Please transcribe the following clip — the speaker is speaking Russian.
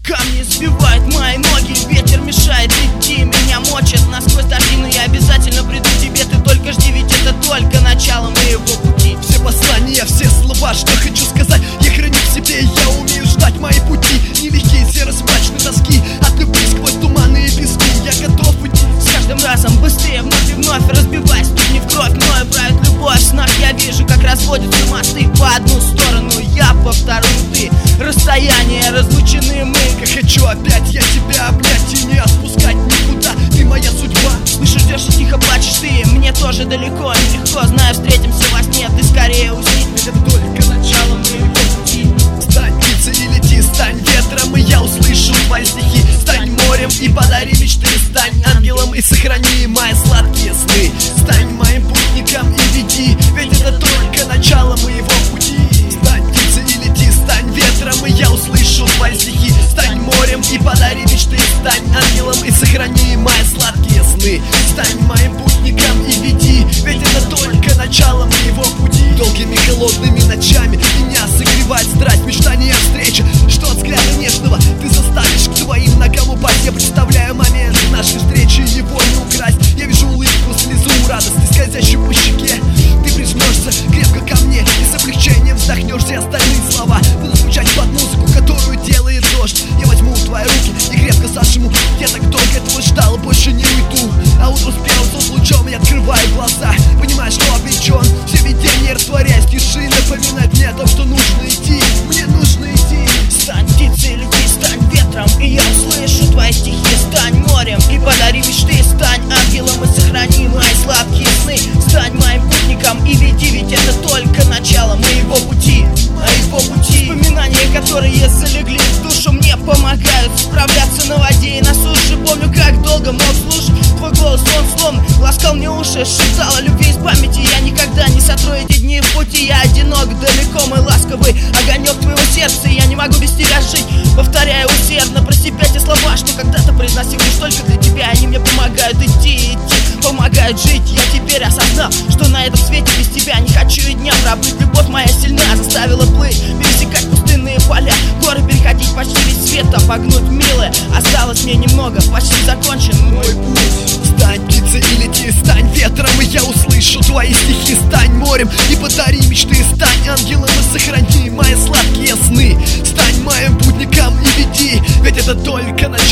Камни сбивают мои ноги, ветер мешает идти. Меня мочит насквозь дожди, но я обязательно приду к тебе. Ты только жди, ведь это только начало моего пути. Все послания, все слова, что хочу сказать, я храню в себе, я умею ждать. Мои пути нелегкие, серость мрачной тоски, от любви сквозь туманные пески я готов идти. С каждым разом быстрее, вновь и вновь разбиваясь, ступни в кровь, мною правит любовь. В снах я вижу, как разводятся мосты, по одну сторону я, по вторую ты. Расстояние, разлучены мы. Как хочу опять я тебя обнять и не отпускать никуда, ты моя судьба. Слышу, ждешь и тихо плачешь ты, мне тоже далеко, нелегко. Знаю, встретимся во сне, ты скорее усни. Ведь это только начало моего пути. Стань птицей и лети, стань ветром, и я услышу твои стихи. Стань морем и подари мечты, стань ангелом и сохрани мои сладкие сны. Стань моим путником и веди, ведь это только начало моего пути. Стань птицей и лети, стань ветром, и я услышу твои стихи. Стань морем и подари мечты, стань ангелом и сохрани мои сладкие сны. Стань моим путником и веди, ведь это только начало моего пути. Долгими холодными ночами меня согревает страсть, мечтание о встрече, что от взгляда нежного ты заставишь к твоим ногам упасть. Я представляю момент нашей встречи, его не украсть. Я вижу улыбку, слезу радости, скользящую по щеке. Ты прижмешься крепко ко мне и с облегчением вздохнешь. Все остальные слова будут звучать под музыку, которую делает дождь. Я возьму твои руки и крепко зажму. Я так долго этого ждал, больше не уйду. А утром с первым солнцем лучом я открываю глаза, понимаю, что обречен. Все видения растворяясь, тиши напоминает мне о том, что нужно идти. Мне нужно идти. Стань птицей, лети, стань ветром, и я услышу твои стихи. Стань морем и подари мечты, стань ангелом и сохрани мои сладкие сны. Стань моим путником и веди, ведь это только начало моего пути. Моего пути. Воспоминания, которые залегли в душу, мне помогают справляться на воде и на суше. Помню, как долго мог слушать твой голос, он словно ласкал мне уши, шептал о любви из памяти. Я никогда не сотру эти дни в пути. Я одинок, далеко мой ласковый огонек твоего сердца, я не могу без тебя жить. Повторяю усердно про себя те слова, что когда-то произносил лишь только для тебя. Они мне помогают идти, помогают жить. Я теперь осознал, что на этом свете без тебя не хочу и дня пробыть. Любовь моя сильна, заставила плыть, пересекать пустынные поля, горы переходить почти весь свет, обогнуть, милая. Осталось мне немного, почти закончен мой путь. Стань птицей и лети, стань ветром, и я услышу твои стихи. Стань морем и подари мечты, стань ангелом и сохрани мои сладкие сны. Стань моим путником и веди, ведь это только начало